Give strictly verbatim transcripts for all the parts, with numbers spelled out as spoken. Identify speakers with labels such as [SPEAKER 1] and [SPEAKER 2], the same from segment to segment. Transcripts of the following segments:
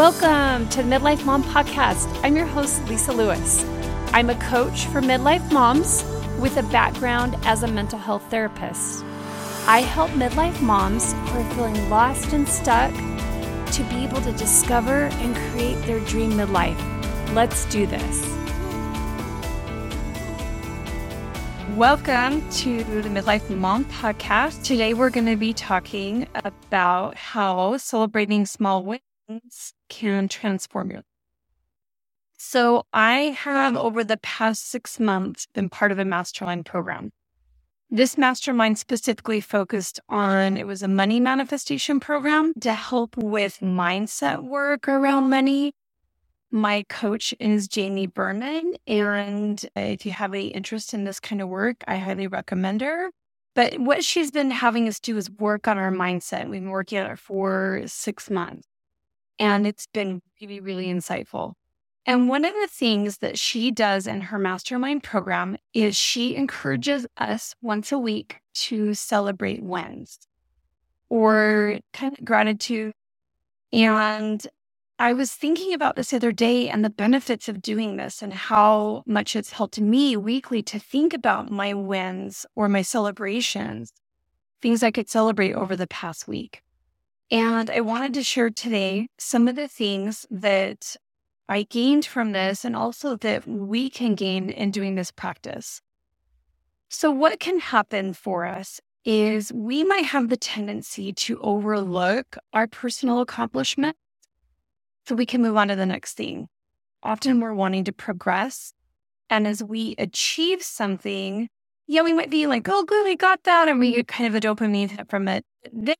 [SPEAKER 1] Welcome to the Midlife Mom Podcast. I'm your host, Lisa Lewis. I'm a coach for midlife moms with a background as a mental health therapist. I help midlife moms who are feeling lost and stuck to be able to discover and create their dream midlife. Let's do this. Welcome to the Midlife Mom Podcast. Today we're going to be talking about how celebrating small wins can transform your life. So I have, over the past six months, been part of a mastermind program. This mastermind specifically focused on, it was a money manifestation program to help with mindset work around money. My coach is Jamie Berman, and if you have any interest in this kind of work, I highly recommend her. But what she's been having us do is work on our mindset. We've been working on it for six months. And it's been really, really insightful. And one of the things that she does in her mastermind program is she encourages us once a week to celebrate wins or kind of gratitude. And I was thinking about this the other day and the benefits of doing this and how much it's helped me weekly to think about my wins or my celebrations, things I could celebrate over the past week. And I wanted to share today some of the things that I gained from this and also that we can gain in doing this practice. So what can happen for us is we might have the tendency to overlook our personal accomplishment so we can move on to the next thing. Often we're wanting to progress. And as we achieve something, yeah, we might be like, oh, good, I got that. And we get kind of a dopamine hit from it. Then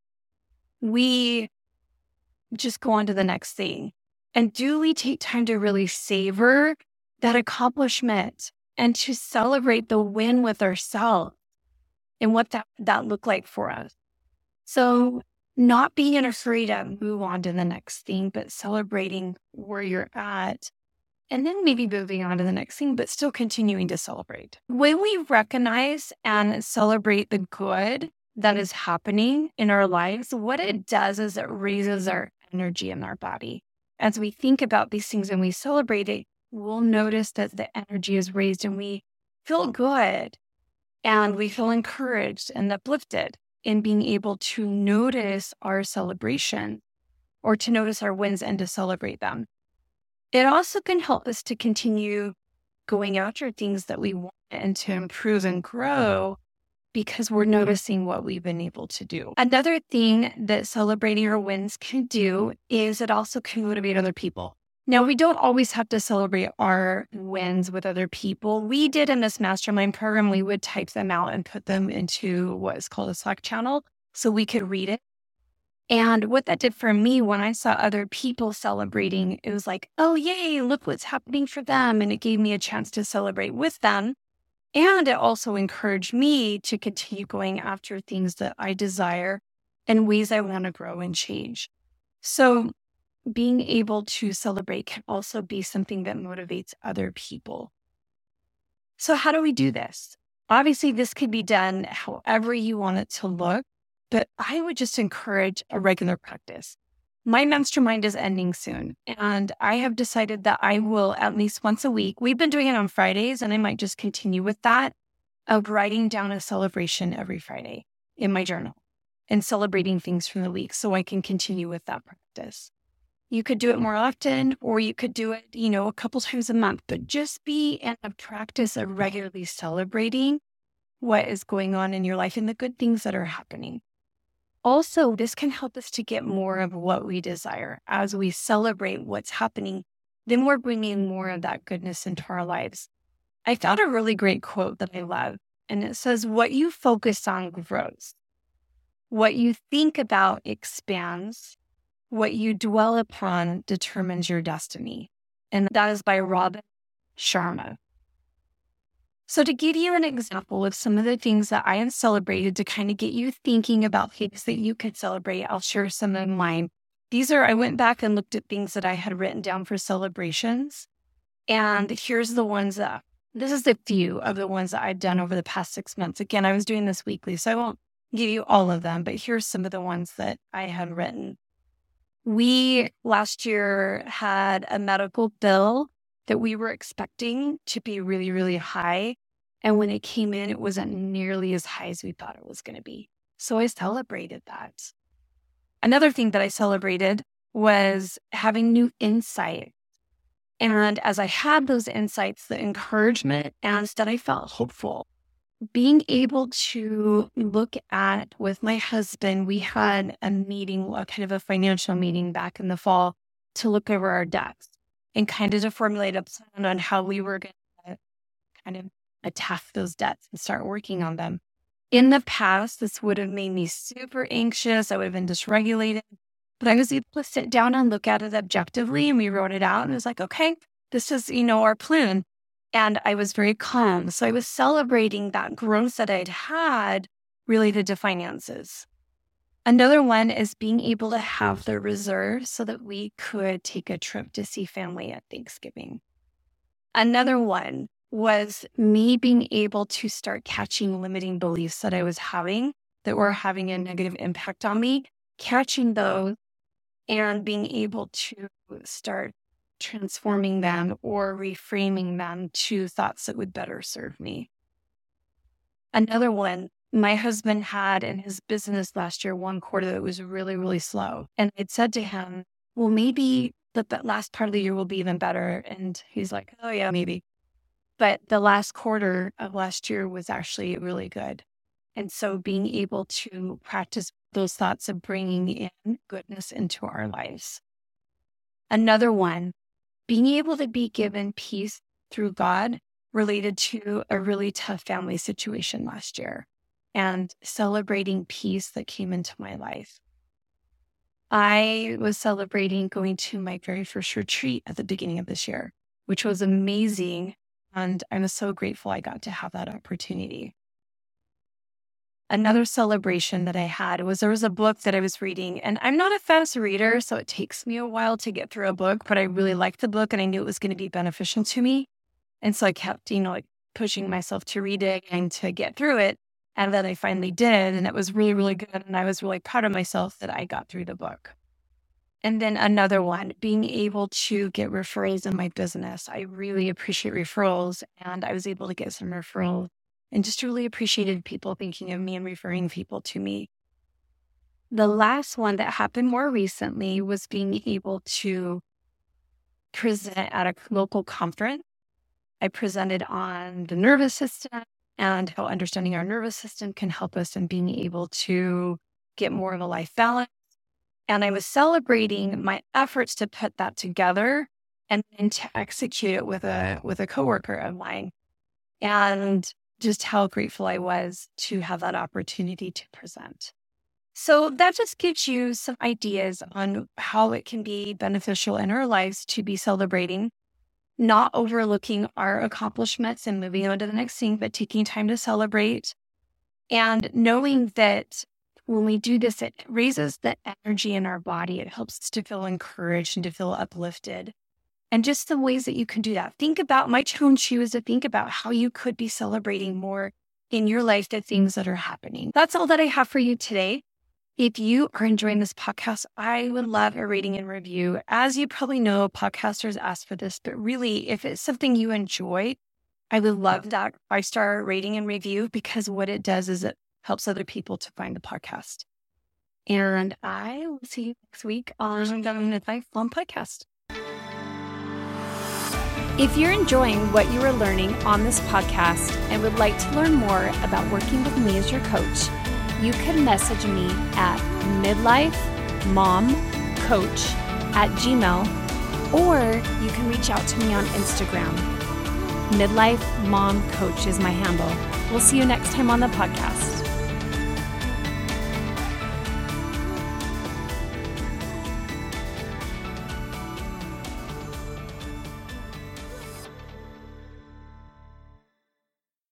[SPEAKER 1] we just go on to the next thing. And do we take time to really savor that accomplishment and to celebrate the win with ourselves and what that, that looked like for us? So not being afraid to move on to the next thing, but celebrating where you're at and then maybe moving on to the next thing, but still continuing to celebrate. When we recognize and celebrate the good that is happening in our lives, what it does is it raises our energy in our body. As we think about these things and we celebrate it, we'll notice that the energy is raised and we feel good and we feel encouraged and uplifted in being able to notice our celebration or to notice our wins and to celebrate them. It also can help us to continue going after things that we want and to improve and grow because we're noticing what we've been able to do. Another thing that celebrating our wins can do is it also can motivate other people. Now, we don't always have to celebrate our wins with other people. We did in this mastermind program, we would type them out and put them into what is called a Slack channel so we could read it. And what that did for me, when I saw other people celebrating, it was like, oh, yay, look what's happening for them. And it gave me a chance to celebrate with them. And it also encouraged me to continue going after things that I desire and ways I want to grow and change. So being able to celebrate can also be something that motivates other people. So how do we do this? Obviously, this could be done however you want it to look, but I would just encourage a regular practice. My mastermind is ending soon, and I have decided that I will at least once a week. We've been doing it on Fridays, and I might just continue with that of writing down a celebration every Friday in my journal and celebrating things from the week so I can continue with that practice. You could do it more often, or you could do it, you know, a couple times a month, but just be in a practice of regularly celebrating what is going on in your life and the good things that are happening. Also, this can help us to get more of what we desire. As we celebrate what's happening, then we're bringing more of that goodness into our lives. I found a really great quote that I love, and it says, what you focus on grows. What you think about expands. What you dwell upon determines your destiny. And that is by Robin Sharma. So to give you an example of some of the things that I have celebrated to kind of get you thinking about things that you could celebrate, I'll share some of mine. These are, I went back and looked at things that I had written down for celebrations. And here's the ones that, this is a few of the ones that I've done over the past six months. Again, I was doing this weekly, so I won't give you all of them, but here's some of the ones that I had written. We last year had a medical bill that we were expecting to be really, really high. And when it came in, it wasn't nearly as high as we thought it was going to be. So I celebrated that. Another thing that I celebrated was having new insight. And as I had those insights, the encouragement, and that I felt hopeful. Being able to look at, with my husband, we had a meeting, a kind of a financial meeting back in the fall to look over our debts and kind of to formulate a plan on how we were going to kind of attack those debts and start working on them. In the past, this would have made me super anxious. I would have been dysregulated, but I was able to sit down and look at it objectively, and we wrote it out and it was like, okay, this is, you know, our plan. And I was very calm. So I was celebrating that growth that I'd had related to finances. Another one is being able to have the reserve so that we could take a trip to see family at Thanksgiving. Another one was me being able to start catching limiting beliefs that I was having that were having a negative impact on me, catching those and being able to start transforming them or reframing them to thoughts that would better serve me. Another one, my husband had in his business last year, one quarter that was really, really slow. And I'd said to him, well, maybe the last part of the year will be even better. And he's like, oh yeah, maybe. But the last quarter of last year was actually really good. And so being able to practice those thoughts of bringing in goodness into our lives. Another one, being able to be given peace through God related to a really tough family situation last year and celebrating peace that came into my life. I was celebrating going to my very first retreat at the beginning of this year, which was amazing. And I'm so grateful I got to have that opportunity. Another celebration that I had was there was a book that I was reading, and I'm not a fast reader, so it takes me a while to get through a book, but I really liked the book and I knew it was going to be beneficial to me. And so I kept, you know, like pushing myself to read it and to get through it. And then I finally did, and it was really, really good. And I was really proud of myself that I got through the book. And then another one, being able to get referrals in my business. I really appreciate referrals, and I was able to get some referrals. And just really appreciated people thinking of me and referring people to me. The last one that happened more recently was being able to present at a local conference. I presented on the nervous system and how understanding our nervous system can help us in being able to get more of a life balance. And I was celebrating my efforts to put that together and then to execute it with a with a coworker of mine. And just how grateful I was to have that opportunity to present. So that just gives you some ideas on how it can be beneficial in our lives to be celebrating, not overlooking our accomplishments and moving on to the next thing, but taking time to celebrate and knowing that when we do this, it raises the energy in our body. It helps us to feel encouraged and to feel uplifted. And just the ways that you can do that. Think about, my challenge to you is to think about how you could be celebrating more in your life, the things that are happening. That's all that I have for you today. If you are enjoying this podcast, I would love a rating and review. As you probably know, podcasters ask for this, but really, if it's something you enjoy, I would love that five-star rating and review, because what it does is it helps other people to find the podcast. And I will see you next week on the Midlife Mom Podcast.
[SPEAKER 2] If you're enjoying what you are learning on this podcast and would like to learn more about working with me as your coach, you can message me at midlifemomcoach at gmail, or you can reach out to me on Instagram. Midlife Mom Coach is my handle. We'll see you next time on the podcast.